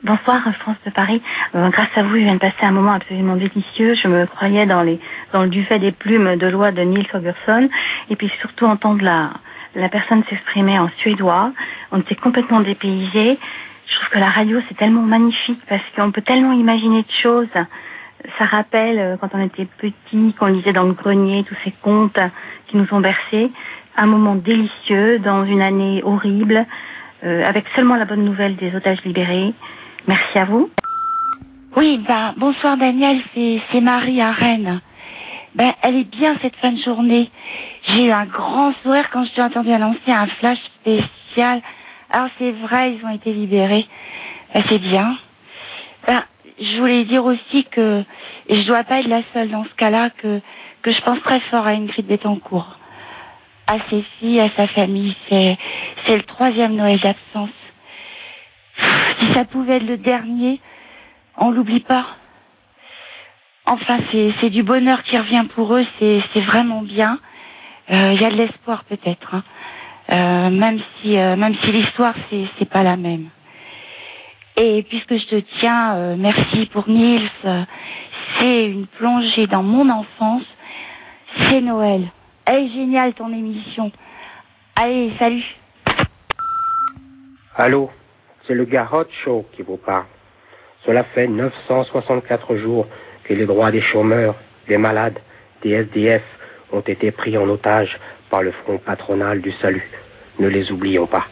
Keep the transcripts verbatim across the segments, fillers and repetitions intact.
Bonsoir, France de Paris. Euh, grâce à vous, je viens de passer un moment absolument délicieux. Je me croyais dans les dans le duvet des plumes de loi de Niels Holgersson. Et puis surtout entendre la, la personne s'exprimer en suédois. On était complètement dépaysés. Je trouve que la radio, c'est tellement magnifique parce qu'on peut tellement imaginer de choses. Ça rappelle euh, quand on était petit, qu'on lisait dans le grenier tous ces contes qui nous ont bercés. Un moment délicieux dans une année horrible, euh, avec seulement la bonne nouvelle des otages libérés. Merci à vous. Oui, ben, bonsoir Daniel, c'est, c'est Marie à Rennes. Ben, elle est bien cette fin de journée. J'ai eu un grand sourire quand je t'ai entendu annoncer un flash spécial. Alors c'est vrai, ils ont été libérés. Ben, c'est bien. Ben, je voulais dire aussi que, et je dois pas être la seule dans ce cas-là, que, que je pense très fort à Ingrid Betancourt. À ses filles, à sa famille. C'est, c'est le troisième Noël d'absence. Si ça pouvait être le dernier, on l'oublie pas. Enfin, c'est, c'est du bonheur qui revient pour eux, c'est, c'est vraiment bien. Il euh, y a de l'espoir peut-être, hein. euh, même si, euh, même si l'histoire c'est, c'est pas la même. Et puisque je te tiens, euh, merci pour Niels. Euh, c'est une plongée dans mon enfance. C'est Noël. Elle est géniale ton émission. Allez, salut. Allô, c'est le Garrod Show qui vous parle. Cela fait neuf cent soixante-quatre jours que les droits des chômeurs, des malades, des S D F ont été pris en otage par le Front patronal du salut. Ne les oublions pas.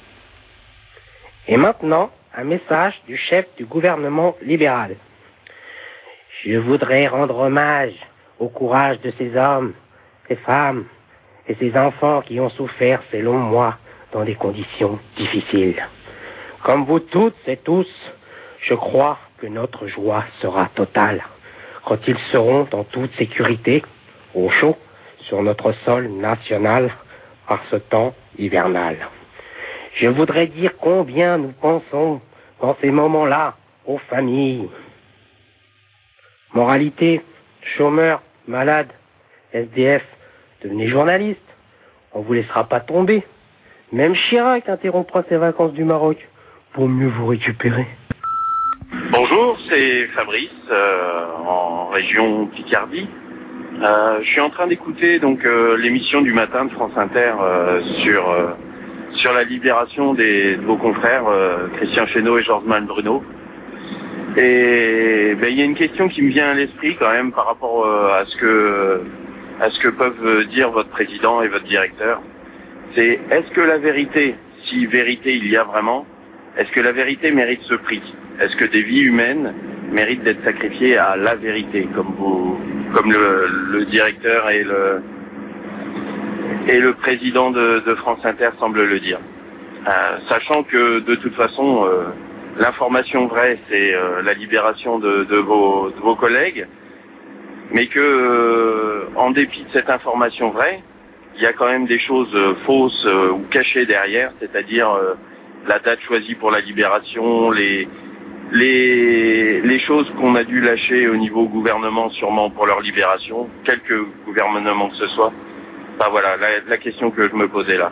Et maintenant, un message du chef du gouvernement libéral. Je voudrais rendre hommage au courage de ces hommes, ces femmes et ces enfants qui ont souffert ces longs mois dans des conditions difficiles. Comme vous toutes et tous, je crois que notre joie sera totale quand ils seront en toute sécurité, au chaud, sur notre sol national, par ce temps hivernal. Je voudrais dire combien nous pensons, dans ces moments-là, aux familles. Moralité, chômeurs, malades, S D F, devenez journalistes. On vous laissera pas tomber. Même Chirac interrompra ses vacances du Maroc pour mieux vous récupérer. Bonjour, c'est Fabrice, euh, en région Picardie. Euh, je suis en train d'écouter donc euh, l'émission du matin de France Inter euh, sur euh, sur la libération des, de vos confrères euh, Christian Chesneau et Georges Malbruno. Et ben, il y a une question qui me vient à l'esprit quand même par rapport euh, à ce que à ce que peuvent dire votre président et votre directeur. C'est est-ce que la vérité, si vérité il y a vraiment, est-ce que la vérité mérite ce prix? Est-ce que des vies humaines méritent d'être sacrifiées à la vérité, comme vous, comme le, le directeur et le et le président de, de France Inter semblent le dire, euh, sachant que de toute façon euh, l'information vraie c'est euh, la libération de, de vos de vos collègues, mais que euh, en dépit de cette information vraie, il y a quand même des choses euh, fausses euh, ou cachées derrière, c'est-à-dire euh, la date choisie pour la libération, les les les choses qu'on a dû lâcher au niveau gouvernement sûrement pour leur libération, quelque gouvernement que ce soit. Enfin voilà, la, la question que je me posais là.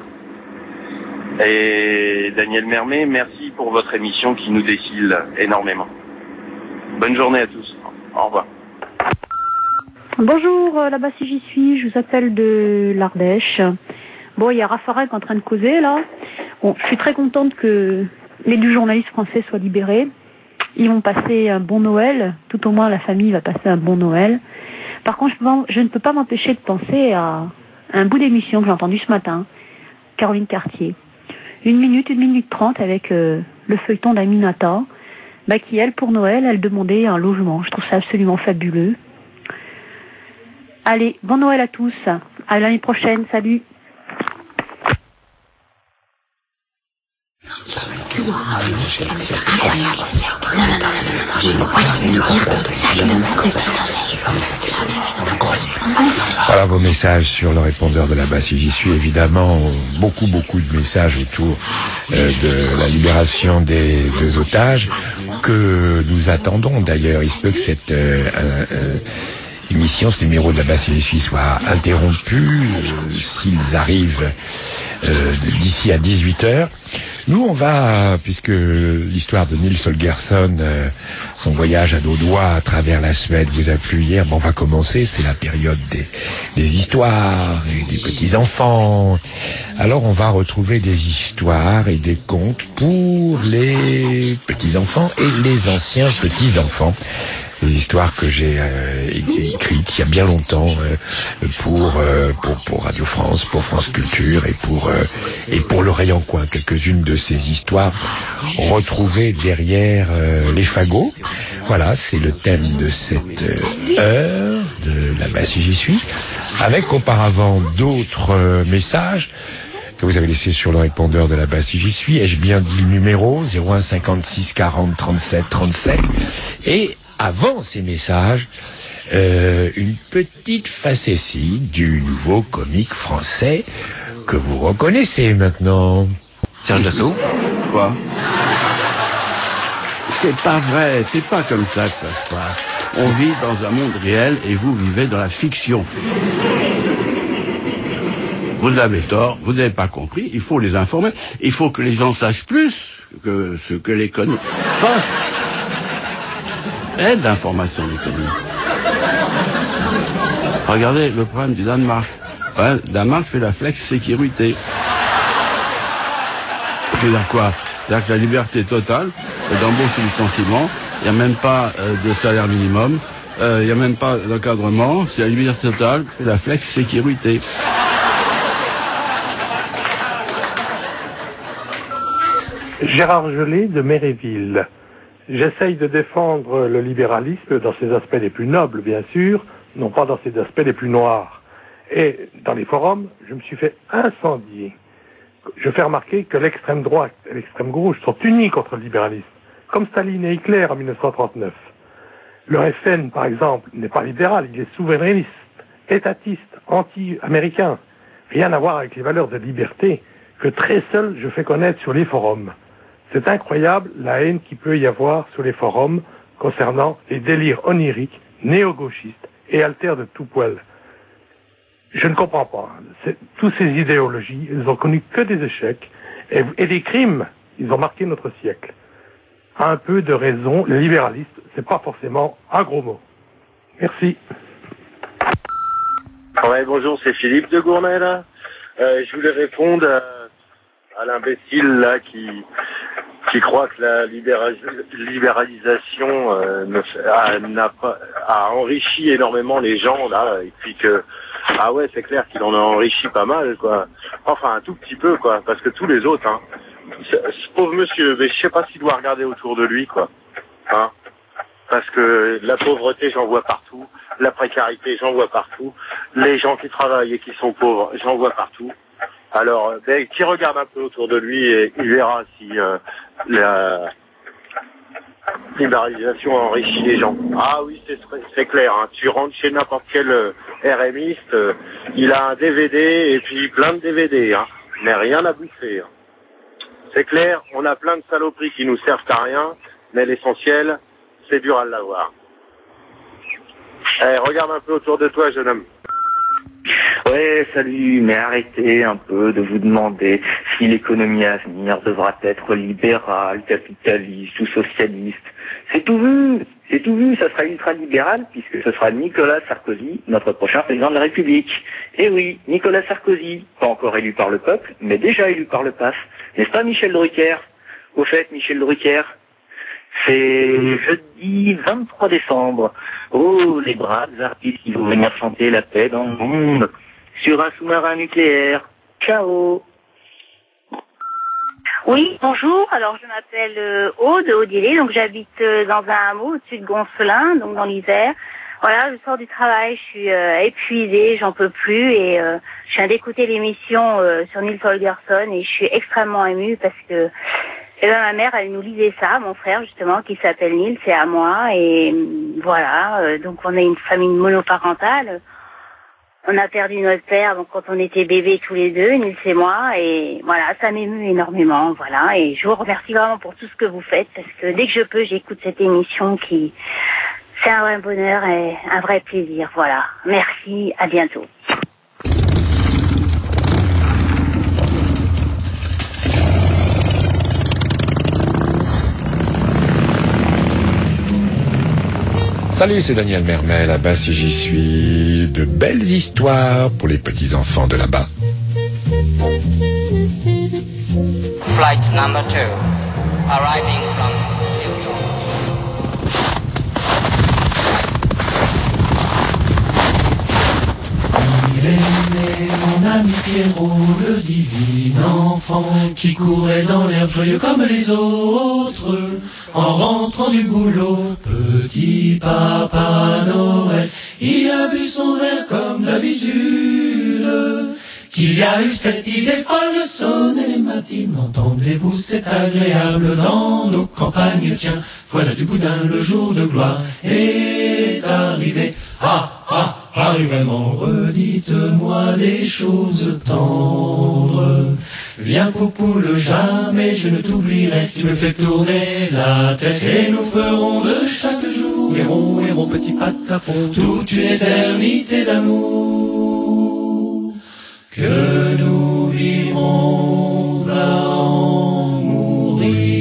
Et Daniel Mermet, merci pour votre émission qui nous décile énormément. Bonne journée à tous. Au revoir. Bonjour, euh, là-bas si j'y suis, je vous appelle de l'Ardèche. Bon, il y a Raffarin qui est en train de causer là. Bon, je suis très contente que les deux journalistes français soient libérés. Ils vont passer un bon Noël, tout au moins la famille va passer un bon Noël. Par contre, je, peux, je ne peux pas m'empêcher de penser à un bout d'émission que j'ai entendu ce matin, Caroline Cartier. Une minute, une minute trente avec euh, le feuilleton d'Aminata, bah, qui elle, pour Noël, elle demandait un logement. Je trouve ça absolument fabuleux. Allez, bon Noël à tous. À l'année prochaine, salut. L'histoire incroyable. Non, non, non, non, non. Moi, je veux dire exactement ce qu'il en est. Voilà vos messages sur le répondeur de la base. J'y suis évidemment beaucoup, beaucoup de messages autour euh, de la libération des deux otages que nous attendons. D'ailleurs, il se peut que cette euh, euh, émission, ce numéro de la base J'y suis soit interrompu euh, s'ils arrivent euh, d'ici à dix-huit heures. Nous, on va, puisque l'histoire de Nils Holgersson, euh, son voyage à dos doigts à travers la Suède vous a plu hier, bon, on va commencer, c'est la période des, des histoires et des petits-enfants. Alors, on va retrouver des histoires et des contes pour les petits-enfants et les anciens petits-enfants. Des histoires que j'ai euh, écrites il y a bien longtemps euh, pour, euh, pour pour Radio France, pour France Culture et pour euh, et pour l'Oreille en coin. Quelques-unes de ces histoires retrouvées derrière euh, les fagots. Voilà, c'est le thème de cette euh, heure de la basse j'y suis. Avec auparavant d'autres euh, messages que vous avez laissés sur le répondeur de la basse j'y suis. Ai-je bien dit le numéro zéro un cinquante-six quarante trente-sept trente-sept et avant ces messages, euh, une petite facétie du nouveau comique français que vous reconnaissez maintenant. Serge Dassault. Quoi? C'est pas vrai, c'est pas comme ça que ça se passe. On vit dans un monde réel et vous vivez dans la fiction. Vous avez tort, vous n'avez pas compris, il faut les informer, il faut que les gens sachent plus que ce que les conneries fassent. Aide d'information l'économie. Regardez le problème du Danemark. Ouais, le Danemark fait la flex sécurité. C'est-à-dire quoi? C'est-à-dire que la liberté totale d'embauche et licenciement, il n'y a même pas euh, de salaire minimum, euh, il n'y a même pas d'encadrement, c'est la liberté totale, fait la flex sécurité. Gérard Gelé de Méréville. J'essaye de défendre le libéralisme dans ses aspects les plus nobles, bien sûr, non pas dans ses aspects les plus noirs. Et dans les forums, je me suis fait incendier. Je fais remarquer que l'extrême droite et l'extrême gauche sont unis contre le libéralisme, comme Staline et Hitler en mille neuf cent trente-neuf. Le F N, par exemple, n'est pas libéral, il est souverainiste, étatiste, anti-américain. Rien à voir avec les valeurs de liberté que très seul je fais connaître sur les forums. C'est incroyable la haine qu'il peut y avoir sur les forums concernant les délires oniriques, néo-gauchistes et altères de tout poil. Je ne comprends pas. Toutes ces idéologies, elles ont connu que des échecs et, et des crimes. Ils ont marqué notre siècle. Un peu de raison, le libéralisme, c'est pas forcément un gros mot. Merci. Ouais, bonjour, c'est Philippe de Gournay, là. Euh, je voulais répondre à, à l'imbécile, là, qui... qui croit que la libéralis libéralisation euh, ne, a, n'a pas, a enrichi énormément les gens, là, et puis que, ah ouais, c'est clair qu'il en a enrichi pas mal, quoi. Enfin, un tout petit peu, quoi, parce que tous les autres, hein. Ce, ce pauvre monsieur, mais je sais pas s'il doit regarder autour de lui, quoi. Hein. Parce que la pauvreté, j'en vois partout. La précarité, j'en vois partout. Les gens qui travaillent et qui sont pauvres, j'en vois partout. Alors, ben, qui regarde un peu autour de lui et il verra si euh, la libéralisation a enrichi les gens. Ah oui, c'est, c'est clair. Hein. Tu rentres chez n'importe quel euh, RMiste, euh, il a un D V D et puis plein de D V D, hein, mais rien à bouffer. Hein. C'est clair, on a plein de saloperies qui nous servent à rien, mais l'essentiel, c'est dur à l'avoir. Eh, regarde un peu autour de toi, jeune homme. Ouais, salut, mais arrêtez un peu de vous demander si l'économie à venir devra être libérale, capitaliste ou socialiste. C'est tout vu, c'est tout vu, ça sera ultra-libéral puisque ce sera Nicolas Sarkozy, notre prochain président de la République. Et oui, Nicolas Sarkozy, pas encore élu par le peuple, mais déjà élu par le P A F. N'est-ce pas Michel Drucker? Au fait, Michel Drucker, c'est jeudi vingt-trois décembre. Oh, les braves artistes qui vont venir chanter la paix dans le monde sur un sous-marin nucléaire. Ciao. Oui, bonjour. Alors, je m'appelle euh, Aude, Odilé, donc j'habite euh, dans un hameau au-dessus de Goncelin, donc dans l'Isère. Voilà, je sors du travail, je suis euh, épuisée, j'en peux plus et euh, je viens d'écouter l'émission euh, sur Nils Holgersson et je suis extrêmement émue parce que eh ben, ma mère, elle nous lisait ça, mon frère justement, qui s'appelle Nils, c'est à moi et voilà, euh, donc on a une famille monoparentale. On a perdu notre père donc quand on était bébés tous les deux, Nils et moi, et voilà, ça m'émeut énormément, voilà, et je vous remercie vraiment pour tout ce que vous faites, parce que dès que je peux, j'écoute cette émission qui, c'est un vrai bonheur et un vrai plaisir, voilà. Merci, à bientôt. Salut, c'est Daniel Mermet, là-bas si j'y suis. De belles histoires pour les petits-enfants de là-bas. Flight number two, arriving from New York. Il est né, mon ami Pierrot, le divin enfant, qui courait dans l'herbe joyeux comme les autres, en rentrant du boulot. Petit Papa Noël, il a bu son verre comme d'habitude, qu'il a eu cette idée folle de sonner les matines. Entendez-vous, c'est agréable dans nos campagnes, tiens, voilà du boudin, le jour de gloire est arrivé. Ah, ah, arrive vraiment, redites-moi des choses tendres. Viens Poupoule, jamais je ne t'oublierai, tu me fais tourner la tête, et nous ferons de chaque jour, héros, héros, petit patapon, toute une éternité d'amour, que nous vivrons à en mourir.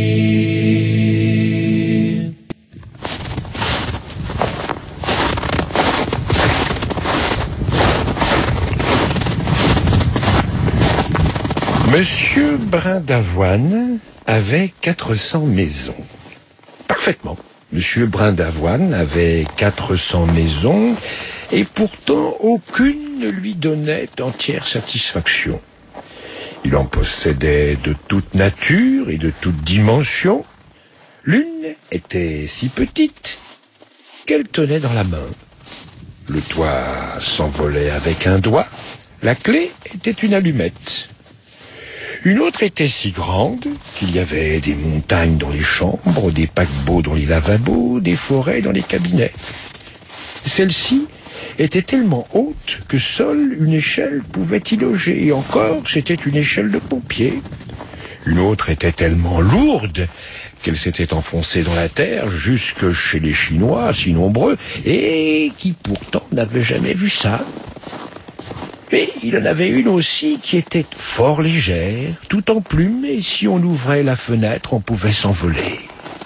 Monsieur Brin d'Avoine avait quatre cents maisons. Parfaitement. Monsieur Brin d'Avoine avait quatre cents maisons et pourtant aucune ne lui donnait entière satisfaction. Il en possédait de toute nature et de toute dimension. L'une était si petite qu'elle tenait dans la main. Le toit s'envolait avec un doigt. La clé était une allumette. Une autre était si grande qu'il y avait des montagnes dans les chambres, des paquebots dans les lavabos, des forêts dans les cabinets. Celle-ci était tellement haute que seule une échelle pouvait y loger, et encore c'était une échelle de pompier. Une autre était tellement lourde qu'elle s'était enfoncée dans la terre jusque chez les Chinois, si nombreux, et qui pourtant n'avaient jamais vu ça. Et il en avait une aussi qui était fort légère, tout en plumes, et si on ouvrait la fenêtre, on pouvait s'envoler.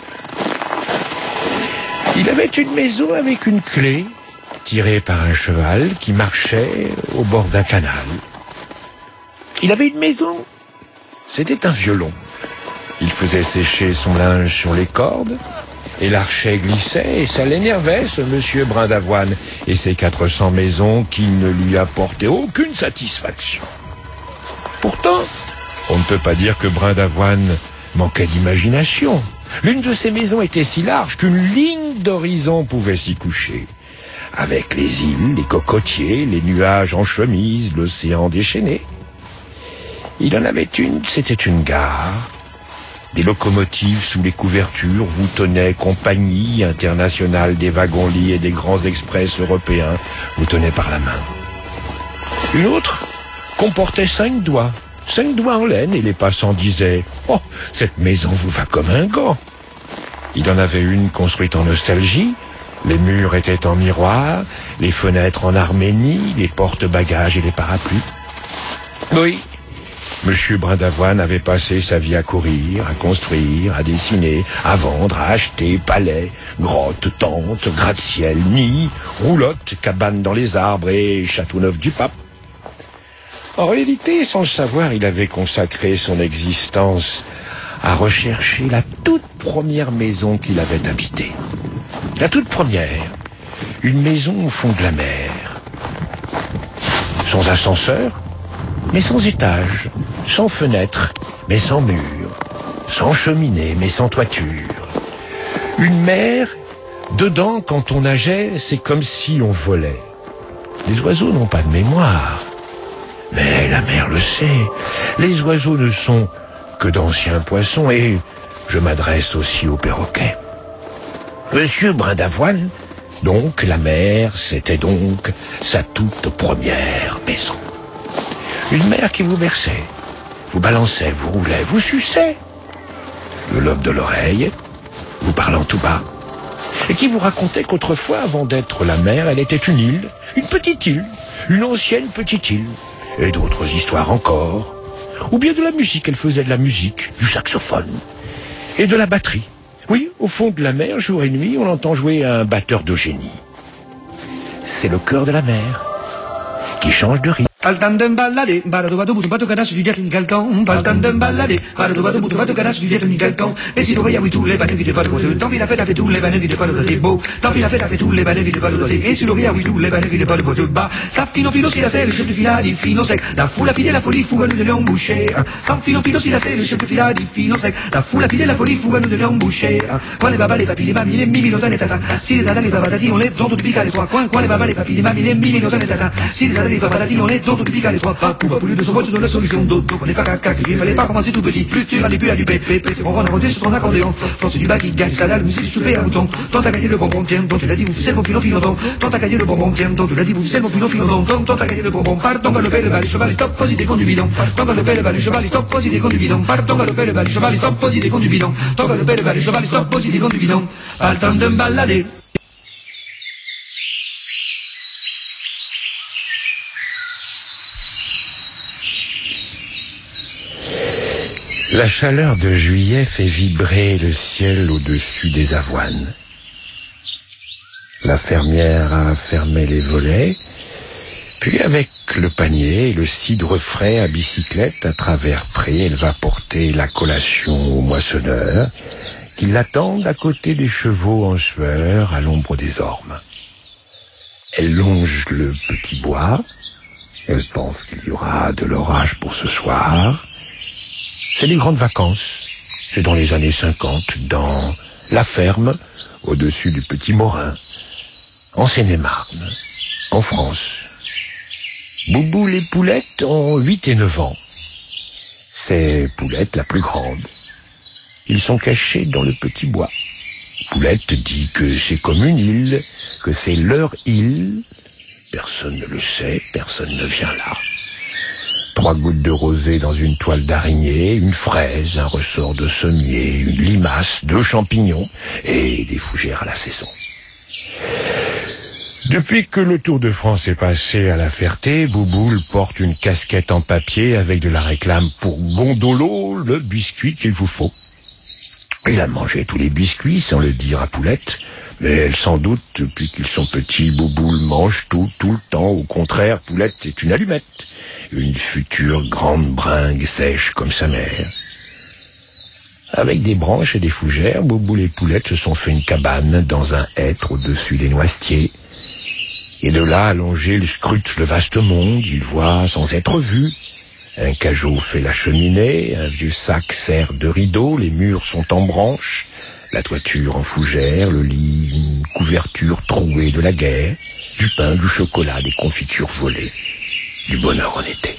Il avait une maison avec une clé, tirée par un cheval qui marchait au bord d'un canal. Il avait une maison, c'était un violon. Il faisait sécher son linge sur les cordes, et l'archet glissait, et ça l'énervait, ce monsieur Brin d'Avoine, et ses quatre cents maisons qui ne lui apportaient aucune satisfaction. Pourtant, on ne peut pas dire que Brin d'Avoine manquait d'imagination. L'une de ses maisons était si large qu'une ligne d'horizon pouvait s'y coucher, avec les îles, les cocotiers, les nuages en chemise, l'océan déchaîné. Il en avait une, c'était une gare. Des locomotives sous les couvertures vous tenaient compagnie internationale, des wagons-lits et des grands express européens vous tenaient par la main. Une autre comportait cinq doigts, cinq doigts en laine, et les passants disaient « Oh, cette maison vous va comme un gant !» Il en avait une construite en nostalgie, les murs étaient en miroir, les fenêtres en arménie, les porte-bagages et les parapluies. Oui, Monsieur Brin d'Avoine avait passé sa vie à courir, à construire, à dessiner, à vendre, à acheter palais, grottes, tentes, gratte-ciel, nids, roulottes, cabanes dans les arbres et Châteauneuf-du-Pape. En réalité, sans le savoir, il avait consacré son existence à rechercher la toute première maison qu'il avait habitée. La toute première, une maison au fond de la mer. Sans ascenseur, mais sans étage, sans fenêtre, mais sans mur, sans cheminée, mais sans toiture. Une mer, dedans, quand on nageait, c'est comme si on volait. Les oiseaux n'ont pas de mémoire, mais la mer le sait. Les oiseaux ne sont que d'anciens poissons, et je m'adresse aussi aux perroquets. Monsieur Brin d'Avoine, donc la mer, c'était donc sa toute première maison. Une mère qui vous berçait, vous balançait, vous roulait, vous suçait. Le lobe de l'oreille, vous parlant tout bas. Et qui vous racontait qu'autrefois, avant d'être la mer, elle était une île, une petite île, une ancienne petite île. Et d'autres histoires encore. Ou bien de la musique, elle faisait de la musique, du saxophone. Et de la batterie. Oui, au fond de la mer, jour et nuit, on entend jouer un batteur de génie. C'est le cœur de la mer qui change de rythme. Al tandem balade, baradobado butu bato canas du dietro in calcon. Al tandem balade, baradobado butu bato canas du dietro in calcon. Et si tu voyais oui tous les baneux qui te parlent de tant pis la fête a fait tous les baneux qui te parlent de tes beaux. Tant pis la fête a fait tous les baneux qui te parlent de tes. Et si l'oreille oui tous les baneux qui te parlent de bas. Sa fino filo si la c'est le chef de fila di fino sec. La foule a filé la folie fougue de lion bouché. Sans fino filo si la c'est le chef de fila di fino sec. La foule a filé la folie fougue de lion bouché. Quand les babas, les papis, les mamies, les mimi, les tata. Si les tatas, les papatas, on les dont tout pica les trois coins. Quand les babas, les papis, les mamies, les mimi, les tata. Si les tatas, les papatas, on les dont tout pica les trois pas. Pour plus de son vote de la solution d'auto, on n'est pas caca, il fallait pas commencer tout petit. Plus tu vas plus à du pépé, pépé, on rentre sur ton accordéon. Force du bas qui gagne, ça la musique soufflée à bouton. Tant à gagner le bonbon, tiens, dont tu l'as dit, vous faites mon filon filon don. Tant à gagner le bonbon, tiens, dont tu l'as dit, vous faites mon filon filon don. Tant à gagner le bonbon, partons galoper le bal, cheval, stop, posez des cons du bidon. Partons galoper le bal, cheval, stop, posez des cons du bidon. Partons galoper le bal, cheval, stop, posez des cons du bidon. Tant galoper le bal, cheval, stop, posez des cons du bidon. Pas le temps de me balader. La chaleur de juillet fait vibrer le ciel au-dessus des avoines. La fermière a fermé les volets, puis avec le panier et le cidre frais à bicyclette à travers prés, elle va porter la collation aux moissonneurs qui l'attendent à côté des chevaux en sueur à l'ombre des ormes. Elle longe le petit bois, elle pense qu'il y aura de l'orage pour ce soir. C'est les grandes vacances. C'est dans les années cinquante, dans la ferme, au-dessus du Petit Morin, en Seine-et-Marne, en France. Boubou les poulettes ont huit et neuf ans. C'est Poulette la plus grande. Ils sont cachés dans le petit bois. Poulette dit que c'est comme une île, que c'est leur île. Personne ne le sait, personne ne vient là. Trois gouttes de rosée dans une toile d'araignée, une fraise, un ressort de sommier, une limace, deux champignons et des fougères à la saison. Depuis que le Tour de France est passé à la Ferté, Bouboule porte une casquette en papier avec de la réclame pour Gondolo, le biscuit qu'il vous faut. Il a mangé tous les biscuits sans le dire à Poulette, mais elle s'en doute, depuis qu'ils sont petits, Bouboule mange tout, tout le temps. Au contraire, Poulette est une allumette, une future grande bringue sèche comme sa mère. Avec des branches et des fougères, Bouboule et Poulette se sont fait une cabane dans un hêtre au-dessus des noisetiers. Et de là, allongé, ils scrutent le vaste monde, ils voient sans être vus. Un cajot fait la cheminée, un vieux sac sert de rideau, les murs sont en branches, la toiture en fougère, le lit, une couverture trouée de la guerre, du pain, du chocolat, des confitures volées, du bonheur en été.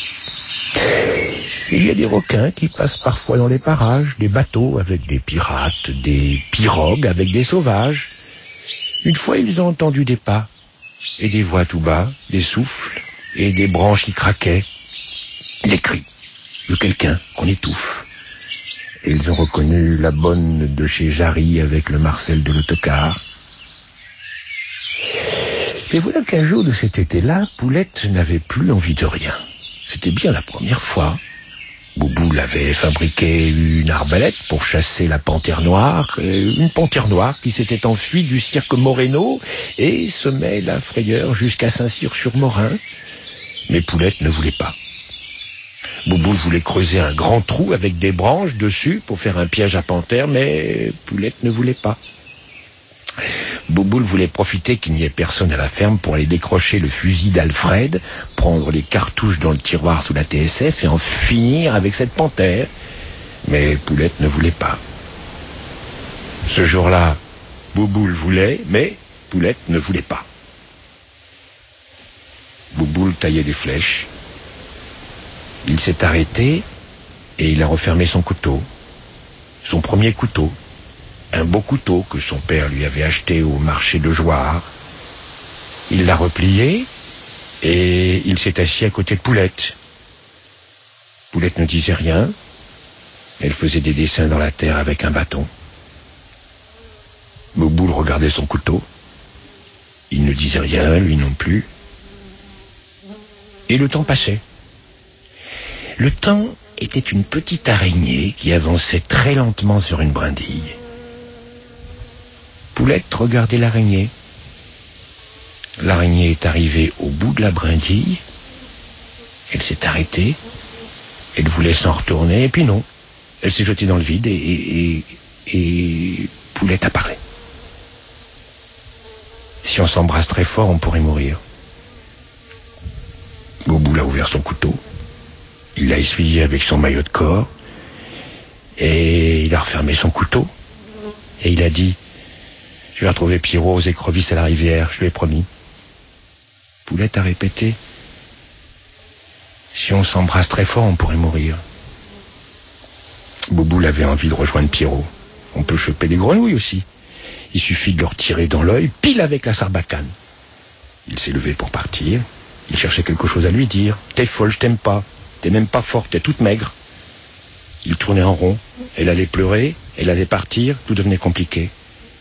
Il y a des requins qui passent parfois dans les parages, des bateaux avec des pirates, des pirogues avec des sauvages. Une fois, ils ont entendu des pas, et des voix tout bas, des souffles, et des branches qui craquaient, des cris de quelqu'un qu'on étouffe. Et ils ont reconnu la bonne de chez Jarry avec le Marcel de l'autocar. Et voilà qu'un jour de cet été-là, Poulette n'avait plus envie de rien. C'était bien la première fois. Bouboule avait fabriqué une arbalète pour chasser la panthère noire, une panthère noire qui s'était enfuie du cirque Moreno et semait la frayeur jusqu'à Saint-Cyr-sur-Morin. Mais Poulette ne voulait pas. Bouboule voulait creuser un grand trou avec des branches dessus pour faire un piège à panthère, mais Poulette ne voulait pas. Bouboule voulait profiter qu'il n'y ait personne à la ferme pour aller décrocher le fusil d'Alfred, prendre les cartouches dans le tiroir sous la T S F et en finir avec cette panthère. Mais Poulette ne voulait pas. Ce jour-là, Bouboule voulait, mais Poulette ne voulait pas. Bouboule taillait des flèches. Il s'est arrêté et il a refermé son couteau. Son premier couteau. Un beau couteau que son père lui avait acheté au marché de Jouarre. Il l'a replié et il s'est assis à côté de Poulette. Poulette ne disait rien. Elle faisait des dessins dans la terre avec un bâton. Bouboule regardait son couteau. Il ne disait rien, lui non plus. Et le temps passait. Le temps était une petite araignée qui avançait très lentement sur une brindille. Poulette regardait l'araignée. L'araignée est arrivée au bout de la brindille. Elle s'est arrêtée. Elle voulait s'en retourner, et puis non. Elle s'est jetée dans le vide et, et, et, et Poulette a parlé. Si on s'embrasse très fort, on pourrait mourir. Boboule a ouvert son couteau. Il l'a essuyé avec son maillot de corps. Et il a refermé son couteau. Et il a dit: je vais retrouver Pierrot aux écrevisses à la rivière, je lui ai promis. Poulette a répété: si on s'embrasse très fort, on pourrait mourir. Boboule avait envie de rejoindre Pierrot. On peut choper des grenouilles aussi. Il suffit de leur tirer dans l'œil, pile avec la sarbacane. Il s'est levé pour partir. Il cherchait quelque chose à lui dire. T'es folle, je t'aime pas. T'es même pas forte, t'es toute maigre. Il tournait en rond. Elle allait pleurer, elle allait partir, tout devenait compliqué.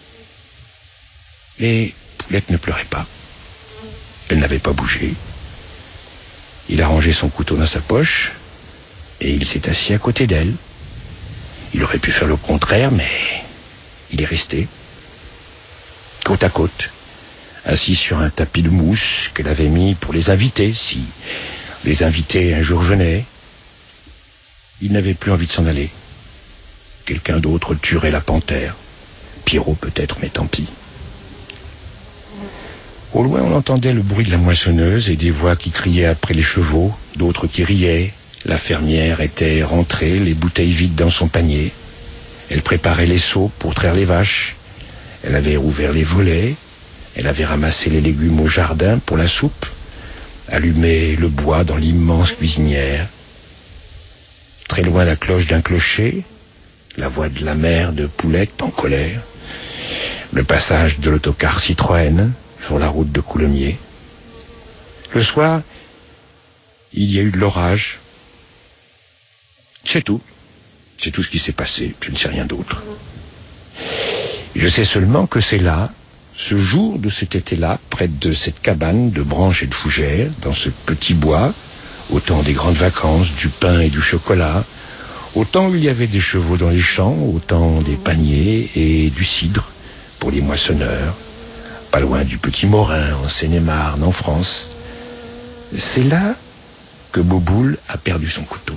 Mais Poulette ne pleurait pas. Elle n'avait pas bougé. Il a rangé son couteau dans sa poche et il s'est assis à côté d'elle. Il aurait pu faire le contraire, mais il est resté côte à côte, assis sur un tapis de mousse qu'elle avait mis pour les invités, si les invités un jour venaient. Il n'avait plus envie de s'en aller. Quelqu'un d'autre tuerait la panthère. Pierrot peut-être, mais tant pis. Au loin, on entendait le bruit de la moissonneuse et des voix qui criaient après les chevaux, d'autres qui riaient. La fermière était rentrée, les bouteilles vides dans son panier. Elle préparait les seaux pour traire les vaches. Elle avait rouvert les volets. Elle avait ramassé les légumes au jardin pour la soupe, allumé le bois dans l'immense cuisinière. Très loin, la cloche d'un clocher, la voix de la mère de Poulette en colère, le passage de l'autocar Citroën sur la route de Coulommiers. Le soir, il y a eu de l'orage. C'est tout. C'est tout ce qui s'est passé. Je ne sais rien d'autre. Je sais seulement que c'est là, ce jour de cet été-là, près de cette cabane de branches et de fougères, dans ce petit bois, au temps des grandes vacances, du pain et du chocolat, au temps où il y avait des chevaux dans les champs, au temps des paniers et du cidre pour les moissonneurs, pas loin du Petit Morin, en Seine-et-Marne, en France. C'est là que Boboule a perdu son couteau.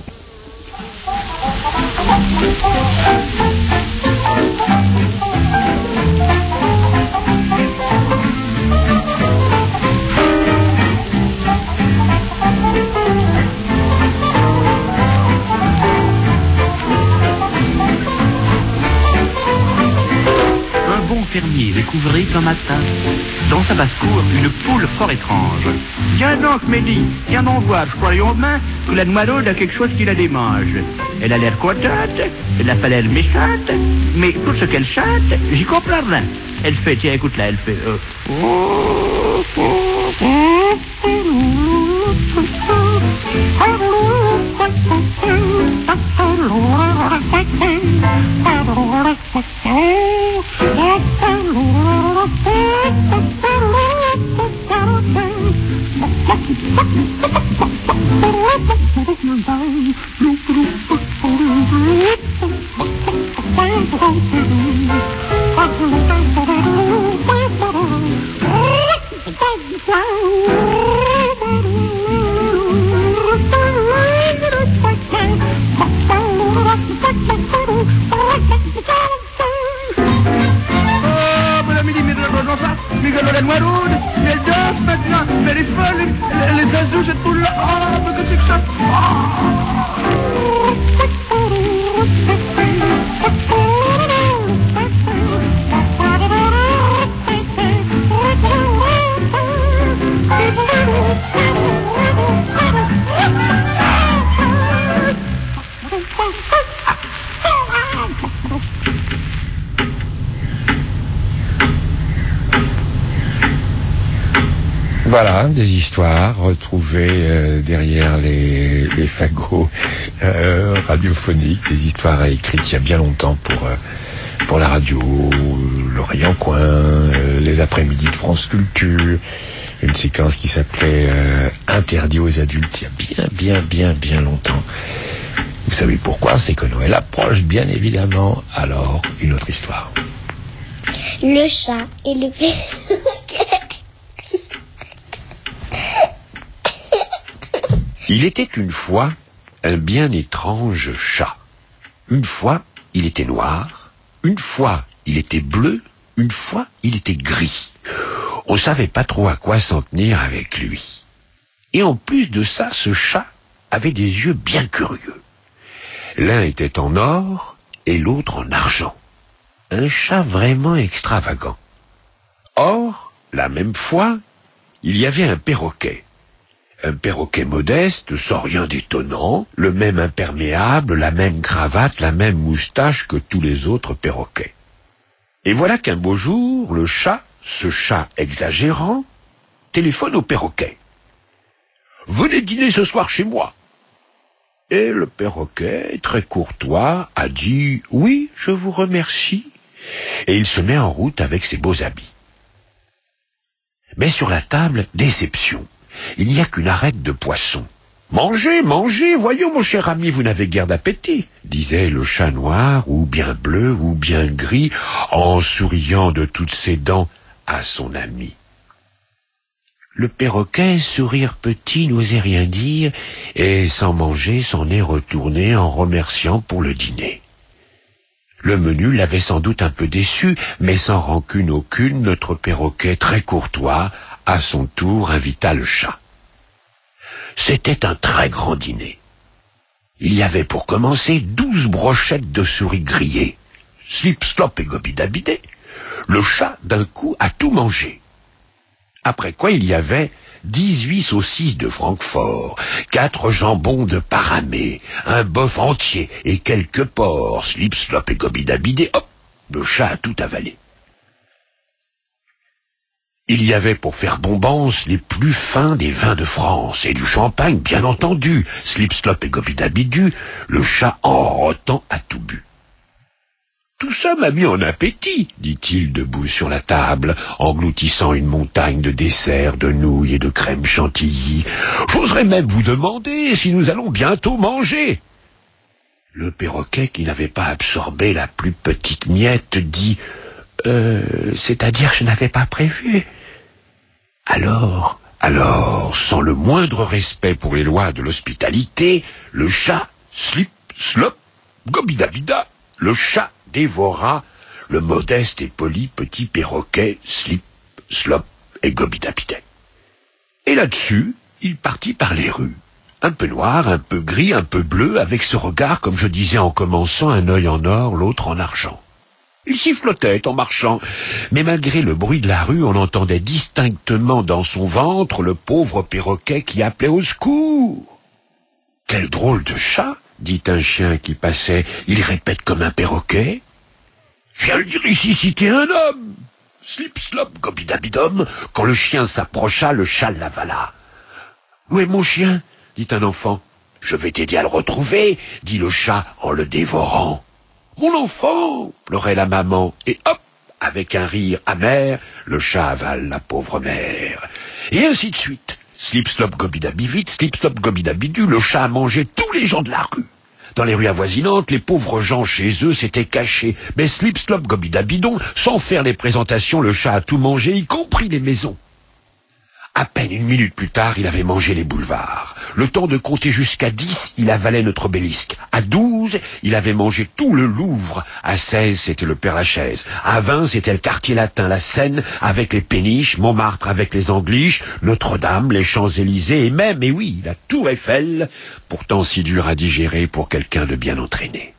Un bon fermier découvrit un matin, dans sa basse-cour, une poule fort étrange. Viens donc, Mélie, viens donc voir, je croyais demain que la noiraude a quelque chose qui la démange. Elle a l'air contente, elle n'a pas l'air méchante, mais tout ce qu'elle chante, j'y comprends rien. Elle fait, tiens, écoute-la, elle fait... Euh, Voilà, des histoires retrouvées euh, derrière les, les fagots euh, radiophoniques, des histoires écrites il y a bien longtemps pour euh, pour la radio, l'Oreille en coin, euh, les après-midi de France Culture, une séquence qui s'appelait euh, Interdit aux adultes il y a bien, bien, bien, bien longtemps. Vous savez pourquoi? C'est que Noël approche, bien évidemment. Alors, une autre histoire. le chat et le perroquet. Il était une fois un bien étrange chat. Une fois, il était noir, une fois, il était bleu, une fois, il était gris. On savait pas trop à quoi s'en tenir avec lui. Et en plus de ça, ce chat avait des yeux bien curieux. L'un était en or et l'autre en argent. Un chat vraiment extravagant. Or, la même fois, il y avait un perroquet. Un perroquet modeste, sans rien d'étonnant, le même imperméable, la même cravate, la même moustache que tous les autres perroquets. Et voilà qu'un beau jour, le chat, ce chat exagérant, téléphone au perroquet. « Venez dîner ce soir chez moi !» Et le perroquet, très courtois, a dit « Oui, je vous remercie !» Et il se met en route avec ses beaux habits. Mais sur la table, déception. Il n'y a qu'une arête de poisson. « Mangez, mangez, voyons mon cher ami, vous n'avez guère d'appétit !» disait le chat noir, ou bien bleu, ou bien gris, en souriant de toutes ses dents à son ami. Le perroquet, sourire petit, n'osait rien dire, et sans manger s'en est retourné en remerciant pour le dîner. Le menu l'avait sans doute un peu déçu, mais sans rancune aucune, notre perroquet très courtois, à son tour, invita le chat. C'était un très grand dîner. Il y avait pour commencer douze brochettes de souris grillées. Slip, slop et gobidabidé. Le chat, d'un coup, a tout mangé. Après quoi, il y avait dix-huit saucisses de Francfort, quatre jambons de Paramé, un bœuf entier et quelques porcs. Slip, slop et gobidabidé. Hop, le chat a tout avalé. Il y avait pour faire bombance les plus fins des vins de France et du champagne, bien entendu. Slip, slop et gobidabidu, le chat en rotant a tout bu. Tout ça m'a mis en appétit, dit-il debout sur la table, engloutissant une montagne de desserts, de nouilles et de crème chantilly. J'oserais même vous demander si nous allons bientôt manger. Le perroquet, qui n'avait pas absorbé la plus petite miette, dit Euh, c'est-à-dire je n'avais pas prévu. Alors, alors, sans le moindre respect pour les lois de l'hospitalité, le chat, slip, slop, gobidabida, le chat dévora le modeste et poli petit perroquet, slip, slop et gobidabida. Et là-dessus, il partit par les rues. Un peu noir, un peu gris, un peu bleu, avec ce regard, comme je disais en commençant, un œil en or, l'autre en argent. Il sifflotait en marchant, mais malgré le bruit de la rue, on entendait distinctement dans son ventre le pauvre perroquet qui appelait au secours. « Quel drôle de chat !» dit un chien qui passait. « Il répète comme un perroquet. »« Viens le dire ici si t'es un homme !» Slip, slop, gobidabidom. Quand le chien s'approcha, le chat l'avala. « Où est mon chien ?» dit un enfant. « Je vais t'aider à le retrouver, » dit le chat en le dévorant. « Mon enfant !» pleurait la maman, et hop, avec un rire amer, le chat avale la pauvre mère. Et ainsi de suite. Slip, slop, gobidabivite, slip, slop, gobidabidu, le chat a mangé tous les gens de la rue. Dans les rues avoisinantes, les pauvres gens chez eux s'étaient cachés. Mais slip, slop, gobidabidon, sans faire les présentations, le chat a tout mangé, y compris les maisons. À peine une minute plus tard, il avait mangé les boulevards. Le temps de compter jusqu'à dix, il avalait notre obélisque. À douze, il avait mangé tout le Louvre. À seize, c'était le Père-Lachaise. À vingt, c'était le quartier latin, la Seine avec les péniches, Montmartre avec les Angliches, Notre-Dame, les Champs-Élysées et même, et oui, la Tour Eiffel, pourtant si dur à digérer pour quelqu'un de bien entraîné.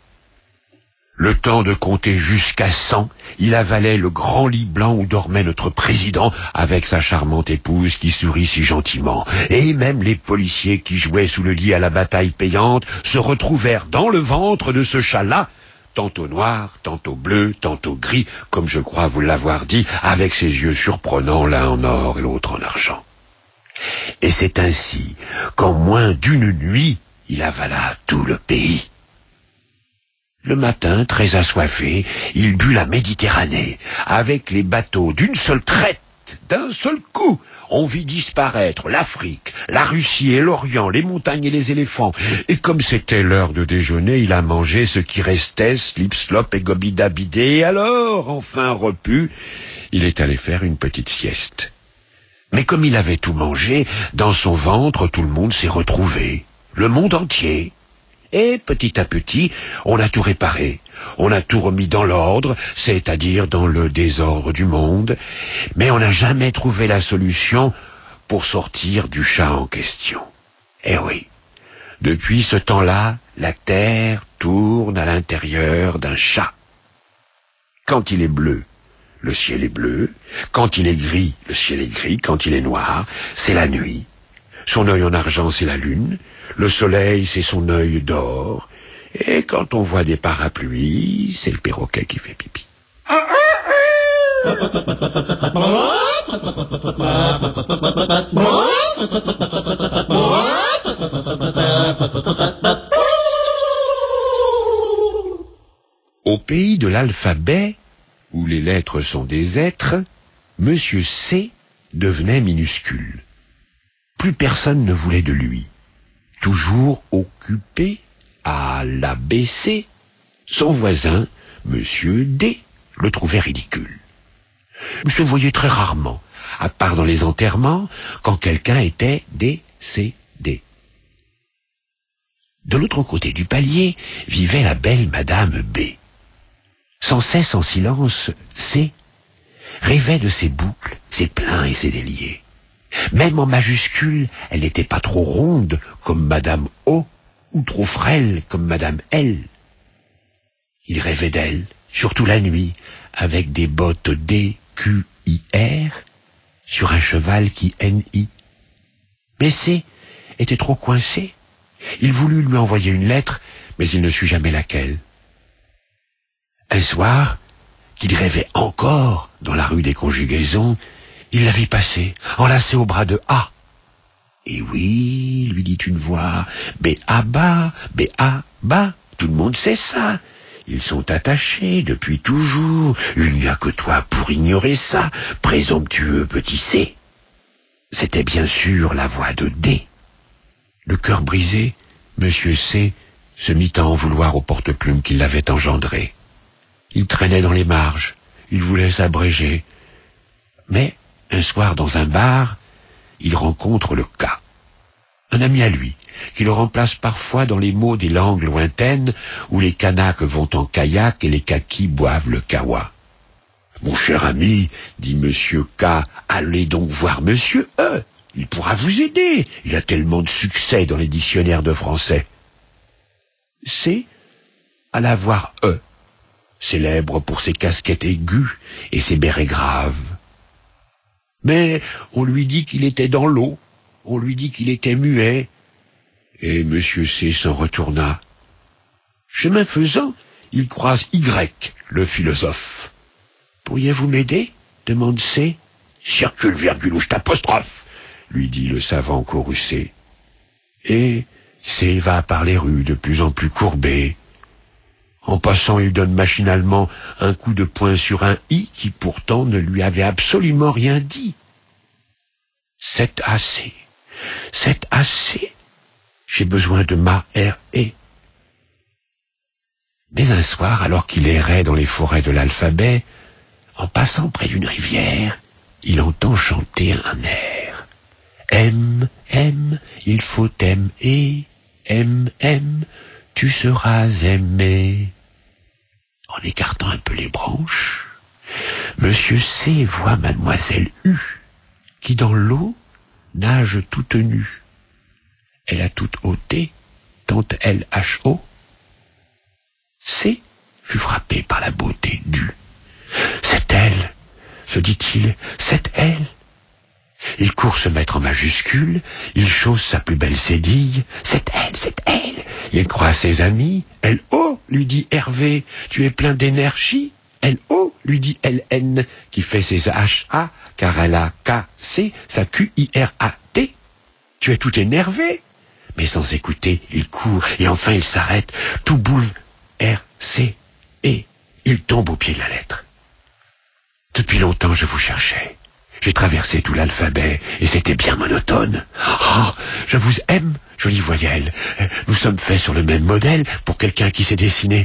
Le temps de compter jusqu'à cent, il avalait le grand lit blanc où dormait notre président avec sa charmante épouse qui sourit si gentiment. Et même les policiers qui jouaient sous le lit à la bataille payante se retrouvèrent dans le ventre de ce chat-là, tantôt noir, tantôt bleu, tantôt gris, comme je crois vous l'avoir dit, avec ses yeux surprenants, l'un en or et l'autre en argent. Et c'est ainsi qu'en moins d'une nuit, il avala tout le pays. Le matin, très assoiffé, il but la Méditerranée, avec les bateaux d'une seule traite, d'un seul coup. On vit disparaître l'Afrique, la Russie et l'Orient, les montagnes et les éléphants. Et comme c'était l'heure de déjeuner, il a mangé ce qui restait, slip, slop et gobidabidé. Et alors, enfin repu, il est allé faire une petite sieste. Mais comme il avait tout mangé, dans son ventre, tout le monde s'est retrouvé. Le monde entier. Et petit à petit, on a tout réparé. On a tout remis dans l'ordre, c'est-à-dire dans le désordre du monde. Mais on n'a jamais trouvé la solution pour sortir du chat en question. Eh oui. Depuis ce temps-là, la terre tourne à l'intérieur d'un chat. Quand il est bleu, le ciel est bleu. Quand il est gris, le ciel est gris. Quand il est noir, c'est la nuit. Son œil en argent, c'est la lune. Le soleil, c'est son œil d'or. Et quand on voit des parapluies, c'est le perroquet qui fait pipi. Au pays de l'alphabet, où les lettres sont des êtres, Monsieur C devenait minuscule. Plus personne ne voulait de lui. Toujours occupé à l'A B C, son voisin, Monsieur D, le trouvait ridicule. Il se voyait très rarement, à part dans les enterrements, quand quelqu'un était décédé. De l'autre côté du palier vivait la belle Madame B. Sans cesse en silence, C rêvait de ses boucles, ses pleins et ses déliés. Même en majuscule, elle n'était pas trop ronde comme Madame O, ou trop frêle comme Madame L. Il rêvait d'elle, surtout la nuit, avec des bottes D Q I R, sur un cheval qui N I. Mais C était trop coincé. Il voulut lui envoyer une lettre, mais il ne sut jamais laquelle. Un soir, qu'il rêvait encore dans la rue des Conjugaisons, il la vit passer, enlacée au bras de A. Et oui, lui dit une voix, B A bas, B A bas, tout le monde sait ça. Ils sont attachés depuis toujours. Il n'y a que toi pour ignorer ça, présomptueux petit C. C'était bien sûr la voix de D. Le cœur brisé, Monsieur C se mit à en vouloir au porte-plume qui l'avait engendré. Il traînait dans les marges, il voulait s'abréger. Mais, un soir dans un bar, il rencontre le K, un ami à lui, qui le remplace parfois dans les mots des langues lointaines où les Kanaks vont en kayak et les Kakis boivent le kawa. « Mon cher ami, dit Monsieur K, allez donc voir Monsieur E. Il pourra vous aider. Il a tellement de succès dans les dictionnaires de français. » C alla voir E, célèbre pour ses casquettes aiguës et ses bérets graves. Mais on lui dit qu'il était dans l'eau, on lui dit qu'il était muet, et Monsieur C s'en retourna. Chemin faisant, il croise Y, le philosophe. « Pourriez-vous m'aider ?» demande C. « Circule, virgule, ou je t'apostrophe !» lui dit le savant courroucé. Et C va par les rues de plus en plus courbées. En passant, il donne machinalement un coup de poing sur un I qui pourtant ne lui avait absolument rien dit. C'est assez. C'est assez. J'ai besoin de ma R E. Mais un soir, alors qu'il errait dans les forêts de l'alphabet, en passant près d'une rivière, il entend chanter un air. M, M, il faut aimer. M, M, tu seras aimé. En écartant un peu les branches, Monsieur C voit Mademoiselle U, qui dans l'eau nage toute nue. Elle a toute ôté, tant L H O. C fut frappé par la beauté d'U. C'est elle, se dit-il, c'est elle. Il court se mettre en majuscule, il chausse sa plus belle sédille. C'est elle, c'est elle. Il croit ses amis. L O, lui dit Hervé, tu es plein d'énergie. L O, lui dit L N, qui fait ses H A, car elle a K C, sa Q I R A T. Tu es tout énervé. Mais sans écouter, il court, et enfin il s'arrête, tout boulevé. R C E. Il tombe au pied de la lettre. Depuis longtemps je vous cherchais. J'ai traversé tout l'alphabet et c'était bien monotone. Oh, je vous aime, jolie voyelle. Nous sommes faits sur le même modèle pour quelqu'un qui sait dessiner.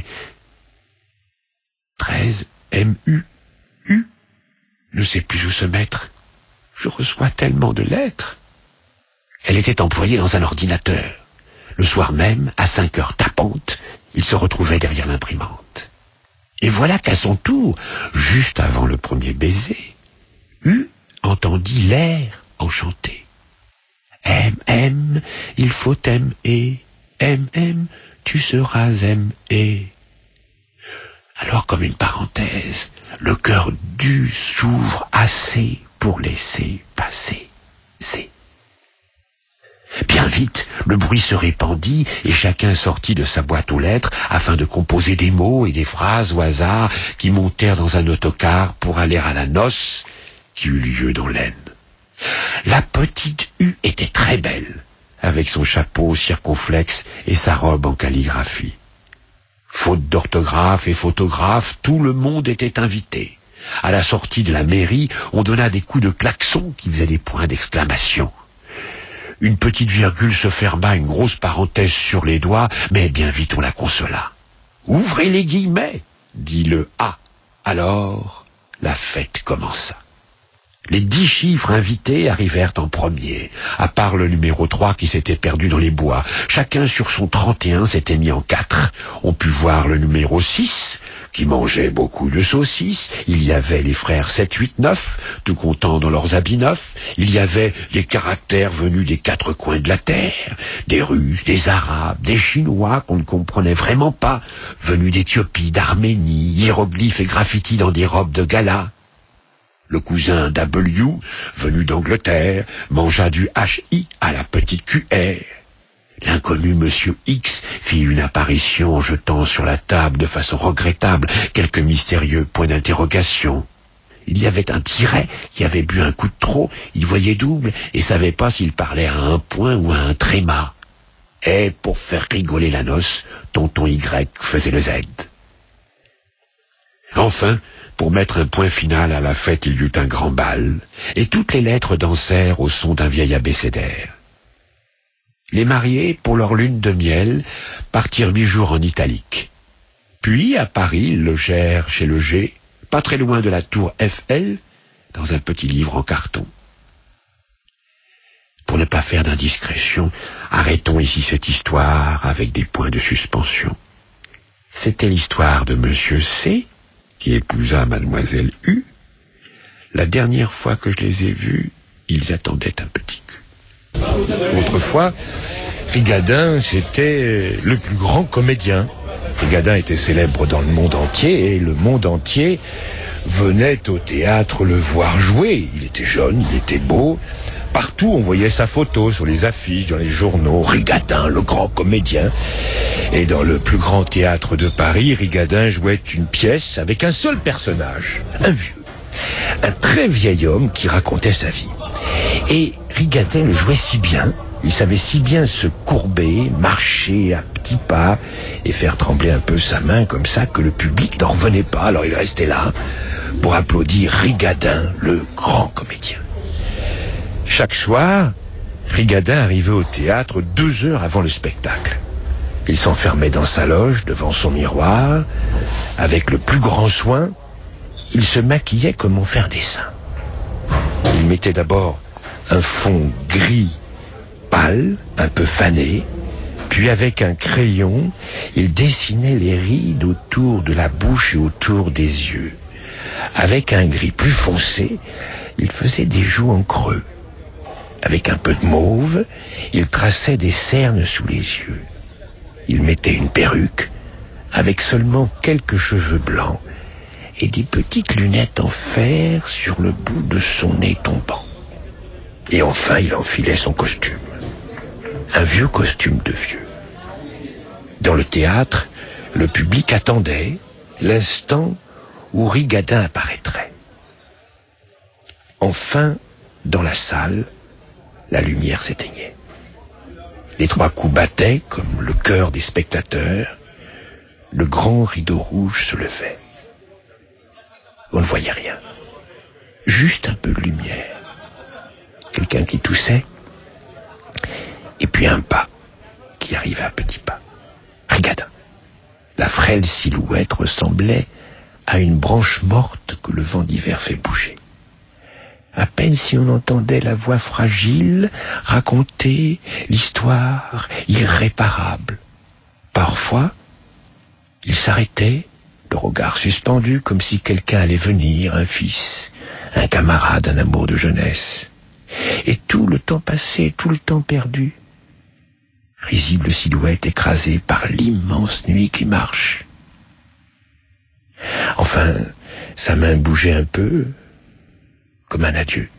treize M U U. Ne sais plus où se mettre. Je reçois tellement de lettres. Elle était employée dans un ordinateur. Le soir même, à cinq heures tapantes, il se retrouvait derrière l'imprimante. Et voilà qu'à son tour, juste avant le premier baiser, U entendit l'air enchanté. M, M, il faut aimer. M, M, tu seras aimé. Alors, comme une parenthèse, le cœur d'U s'ouvre assez pour laisser passer. C'est. Bien vite, le bruit se répandit et chacun sortit de sa boîte aux lettres afin de composer des mots et des phrases au hasard qui montèrent dans un autocar pour aller à la noce qui eut lieu dans l'Aisne. La petite U était très belle, avec son chapeau circonflexe et sa robe en calligraphie. Faute d'orthographe et photographe, tout le monde était invité. À la sortie de la mairie, on donna des coups de klaxon qui faisaient des points d'exclamation. Une petite virgule se ferma, une grosse parenthèse sur les doigts, mais bien vite on la consola. « Ouvrez les guillemets !» dit le A. Alors, la fête commença. Les dix chiffres invités arrivèrent en premier, à part le numéro trois qui s'était perdu dans les bois. Chacun sur son trente et un s'était mis en quatre. On put voir le numéro six, qui mangeait beaucoup de saucisses. Il y avait les frères sept, huit, neuf, tout contents dans leurs habits neufs. Il y avait les caractères venus des quatre coins de la terre, des Russes, des Arabes, des Chinois qu'on ne comprenait vraiment pas, venus d'Éthiopie, d'Arménie, hiéroglyphes et graffitis dans des robes de gala. Le cousin W, venu d'Angleterre, mangea du H I à la petite cuillère. L'inconnu Monsieur X fit une apparition en jetant sur la table de façon regrettable quelques mystérieux points d'interrogation. Il y avait un tiret qui avait bu un coup de trop, il voyait double et savait pas s'il parlait à un point ou à un tréma. Et pour faire rigoler la noce, tonton Y faisait le Z. Enfin, pour mettre un point final à la fête, il y eut un grand bal, et toutes les lettres dansèrent au son d'un vieil abécédaire. Les mariés, pour leur lune de miel, partirent huit jours en italique. Puis, à Paris, ils logèrent chez le G, pas très loin de la tour F L, dans un petit livre en carton. Pour ne pas faire d'indiscrétion, arrêtons ici cette histoire avec des points de suspension. C'était l'histoire de Monsieur C, qui épousa Mademoiselle U. La dernière fois que je les ai vus, ils attendaient un petit cul. Autrefois, Rigadin, c'était le plus grand comédien. Rigadin était célèbre dans le monde entier et le monde entier venait au théâtre le voir jouer. Il était jeune, il était beau. Partout, on voyait sa photo sur les affiches, dans les journaux. Rigadin, le grand comédien. Et dans le plus grand théâtre de Paris, Rigadin jouait une pièce avec un seul personnage, un vieux. Un très vieil homme qui racontait sa vie. Et Rigadin le jouait si bien, il savait si bien se courber, marcher à petits pas et faire trembler un peu sa main comme ça que le public n'en revenait pas. Alors il restait là pour applaudir Rigadin, le grand comédien. Chaque soir, Rigadin arrivait au théâtre deux heures avant le spectacle. Il s'enfermait dans sa loge devant son miroir. Avec le plus grand soin, il se maquillait comme on fait un dessin. Il mettait d'abord un fond gris pâle, un peu fané, puis avec un crayon, il dessinait les rides autour de la bouche et autour des yeux. Avec un gris plus foncé, il faisait des joues en creux. Avec un peu de mauve, il traçait des cernes sous les yeux. Il mettait une perruque, avec seulement quelques cheveux blancs, et des petites lunettes en fer sur le bout de son nez tombant. Et enfin, il enfilait son costume. Un vieux costume de vieux. Dans le théâtre, le public attendait l'instant où Rigadin apparaîtrait. Enfin, dans la salle, la lumière s'éteignait. Les trois coups battaient comme le cœur des spectateurs. Le grand rideau rouge se levait. On ne voyait rien. juste un peu de lumière. Quelqu'un qui toussait, et puis un pas qui arrivait à petits pas. Rigadin. La frêle silhouette ressemblait à une branche morte que le vent d'hiver fait bouger. À peine si on entendait la voix fragile raconter l'histoire irréparable. Parfois, il s'arrêtait, le regard suspendu, comme si quelqu'un allait venir, un fils, un camarade, un amour de jeunesse. Et tout le temps passé, tout le temps perdu. Risible silhouette écrasée par l'immense nuit qui marche. Enfin, sa main bougeait un peu, comme un adieu.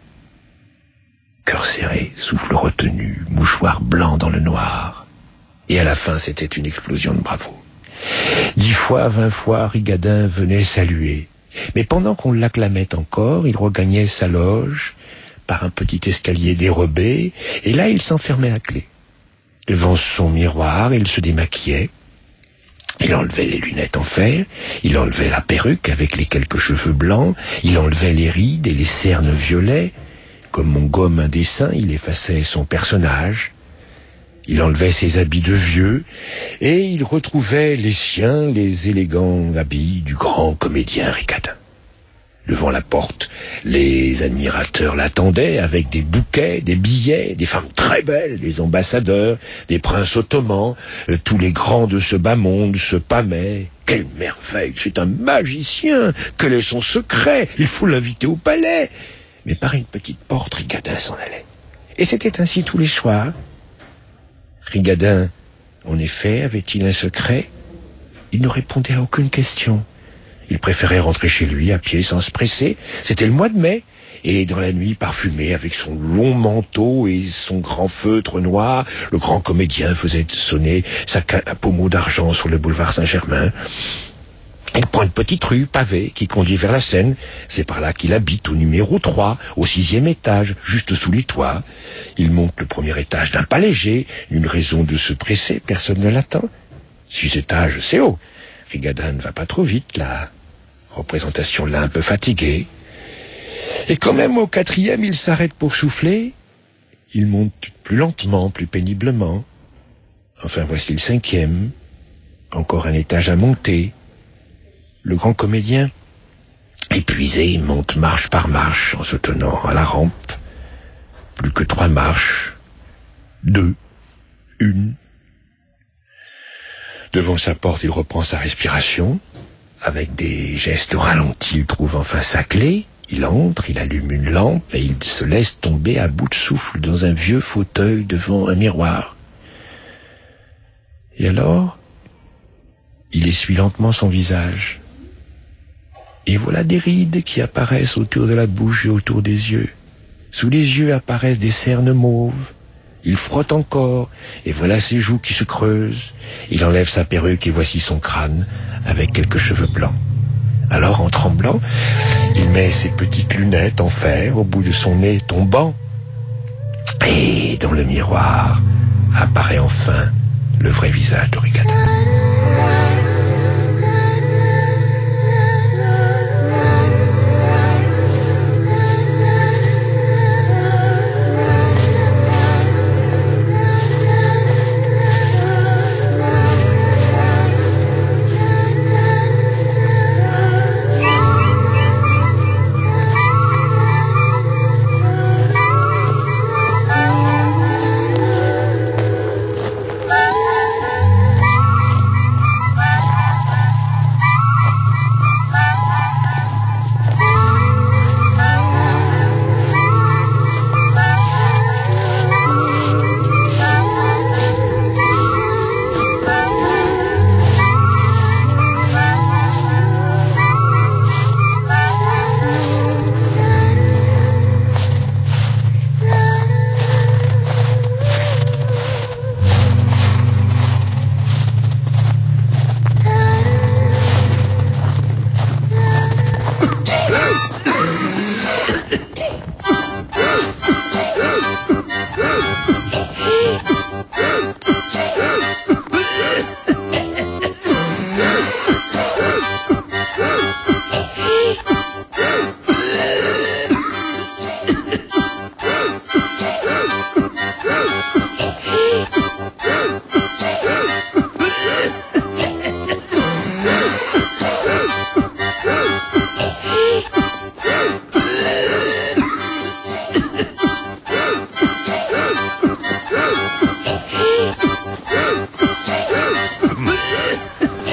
Cœur serré, souffle retenu, mouchoir blanc dans le noir. Et à la fin, c'était une explosion de bravo. Dix fois, vingt fois, Rigadin venait saluer. Mais pendant qu'on l'acclamait encore, il regagnait sa loge par un petit escalier dérobé, et là, il s'enfermait à clé. Devant son miroir, il se démaquillait. Il enlevait les lunettes en fer, il enlevait la perruque avec les quelques cheveux blancs, il enlevait les rides et les cernes violets. Comme on gomme un dessin, il effaçait son personnage. Il enlevait ses habits de vieux, et il retrouvait les siens, les élégants habits du grand comédien Rigadin. Devant la porte, les admirateurs l'attendaient avec des bouquets, des billets, des femmes très belles, des ambassadeurs, des princes ottomans. Euh, tous les grands de ce bas monde se pâmaient. Quelle merveille, c'est un magicien. Quel est son secret? Il faut l'inviter au palais. Mais par une petite porte, Rigadin s'en allait. Et c'était ainsi tous les soirs. Rigadin, en effet, avait-il un secret? Il ne répondait à aucune question. Il préférait rentrer chez lui à pied sans se presser. C'était le mois de mai, et dans la nuit parfumée, avec son long manteau et son grand feutre noir, le grand comédien faisait sonner sa canne à pommeau d'argent sur le boulevard Saint-Germain. Il prend une petite rue pavée qui conduit vers la Seine. C'est par là qu'il habite, au numéro trois, au sixième étage, juste sous les toits. Il monte le premier étage d'un pas léger. Une raison de se presser, personne ne l'attend. Six étages, c'est haut. Rigadin ne va pas trop vite, là. Représentation là un peu fatiguée. Et quand même au quatrième, il s'arrête pour souffler. Il monte plus lentement, plus péniblement. Enfin, voici le cinquième. Encore un étage à monter. Le grand comédien, épuisé, monte marche par marche en se tenant à la rampe. Plus que trois marches. Deux. Une. Devant sa porte, il reprend sa respiration. Avec des gestes ralentis, il trouve enfin sa clé. Il entre, il allume une lampe et il se laisse tomber à bout de souffle dans un vieux fauteuil devant un miroir. Et alors, il essuie lentement son visage. Et voilà des rides qui apparaissent autour de la bouche et autour des yeux. Sous les yeux apparaissent des cernes mauves. Il frotte encore, et voilà ses joues qui se creusent. Il enlève sa perruque et voici son crâne, avec quelques cheveux blancs. Alors, en tremblant, il met ses petites lunettes en fer au bout de son nez tombant. Et dans le miroir apparaît enfin le vrai visage de Rigadin.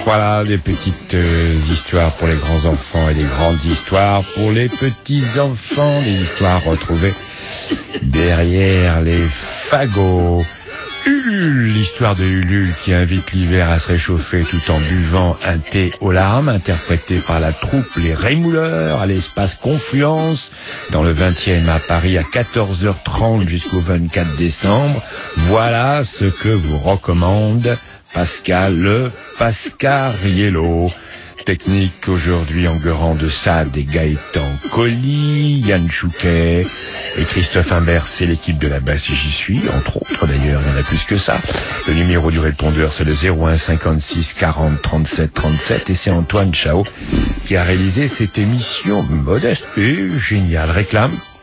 Voilà, des petites euh, histoires pour les grands enfants et des grandes histoires pour les petits enfants, des histoires retrouvées derrière les fagots. Ulule, l'histoire de Ulule qui invite l'hiver à se réchauffer tout en buvant un thé aux larmes, interprété par la troupe Les Rémouleurs à l'espace Confluence dans le vingtième à Paris à quatorze heures trente jusqu'au vingt-quatre décembre. Voilà ce que vous recommande Pascal le Pascariello. Technique aujourd'hui Enguerrand de Sade et Gaëtan Colli, Yann Chouquet et Christophe Imbert, c'est l'équipe de la basse et j'y suis, entre autres d'ailleurs, il y en a plus que ça. Le numéro du répondeur c'est le zéro un cinquante-six quarante trente-sept trente-sept et c'est Antoine Chao qui a réalisé cette émission modeste et géniale. Réclame